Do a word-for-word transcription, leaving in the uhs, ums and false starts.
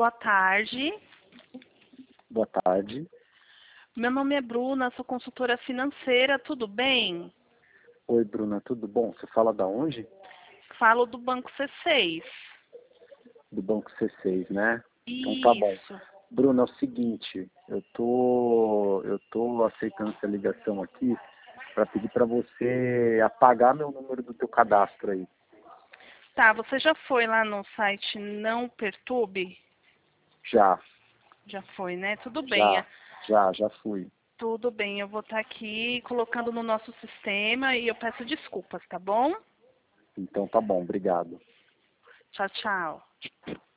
Boa tarde. Boa tarde. Meu nome é Bruna, sou consultora financeira, tudo bem? Oi, Bruna, tudo bom? Você fala da onde? Falo do Banco C seis. Do Banco C seis, né? Então tá bom. Isso. Bruna, é o seguinte, eu tô, eu tô aceitando essa ligação aqui para pedir para você apagar meu número do teu cadastro aí. Tá, você já foi lá no site Não Perturbe? Já, Já foi, né? Tudo bem. já, já, já fui. Tudo bem, eu vou estar aqui colocando no nosso sistema e eu peço desculpas, tá bom? Então tá bom, obrigado. Tchau, tchau.